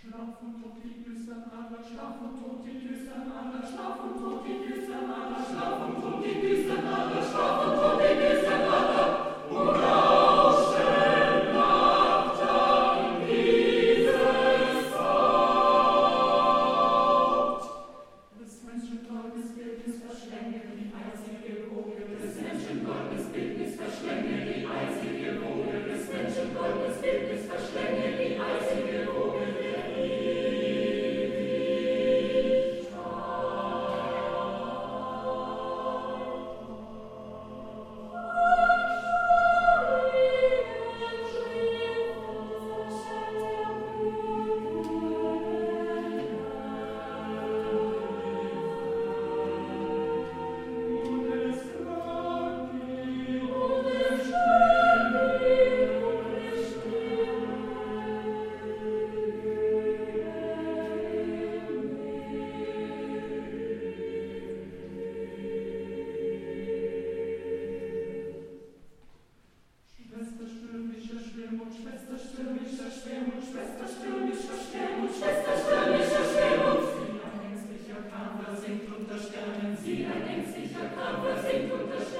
Schlaf und tot die düstern Adler, schlaf und tot die düstern Adler, schlaf und tot die düstern Adler, schlaf und tot die düstern Adler, schlaf und tot die düstern Adler, und lauschen nach dein dieses Haupt. Des Menschen Gottesbildnis verschlänge die eisige Woge, des Menschen Gottesbildnis verschlänge die eisige Woge, des Menschen Gottesbildnis verschlänge die eisige Woge der Schwester stürmischer Schwermut, Schwester stürmischer Schwermut, Schwester stürmischer Schwermut. Sie ein ängstlicher Kahn versinkt unter Sternen, sie ein ängstlicher Kahn versinkt unter Sternen.